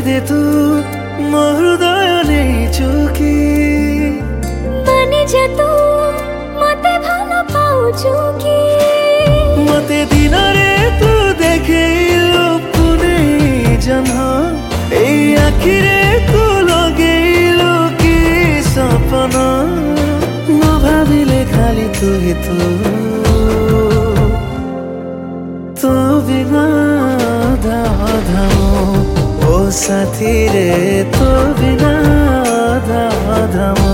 दे तू ମୋ ହୃଦୟ ନେଇଛୁ କି मानि जा तू मते भालो पाउछु कि मते दिनरे तू देखैलु पुनै जन्म ए आखिरे तू लगैलु कि सपना न भाबिले खाली तू ही तू बिना धामो ओ साथी रे तो बिना धामो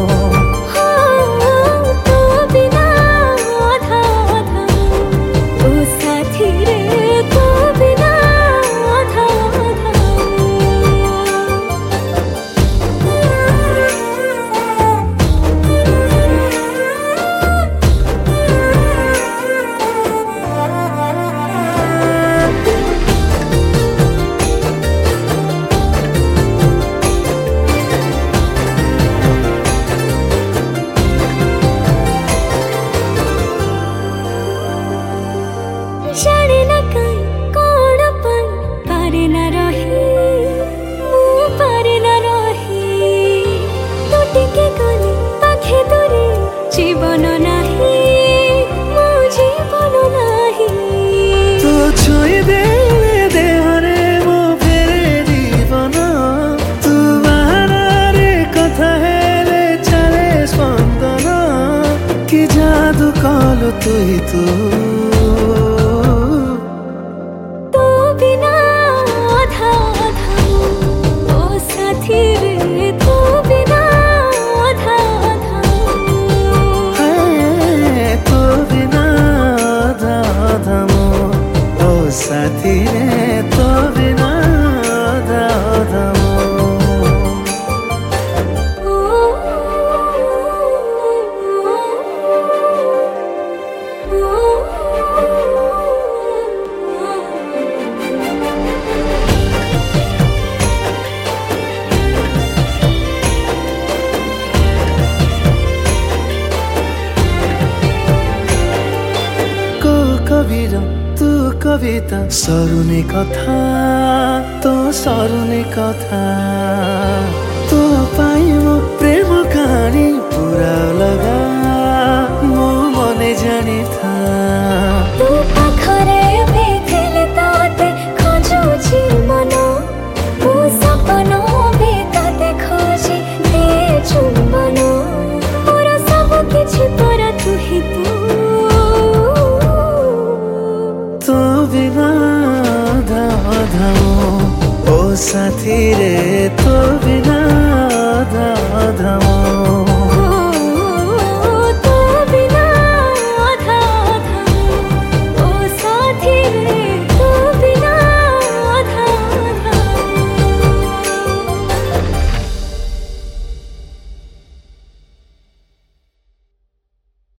जाने न कहीं कौन अपन पारे न रही मुँह पारे न रही टूटी के गली पाखे दूरी जीवन नहीं मो जीवन नहीं तो छुई दे देहरे मो फेरे जीवन तू बाहर कथा हेले चले स्पंदन कि जादू कलु तू ही तू साथी रे तो बिना धामो को कबीर तू कविता सरुने कथा तो सरुने कथा तो पाई मो प्रेम कहानी पूरा लगा मो मने जानी था तू पाखरे भी थिले ताते खोजुछि मन मो सपना भी ताते खोजी दे चुम्बन मोर सब किछि पर तू ही तो बिना धामो ओ साथी रे तो बिना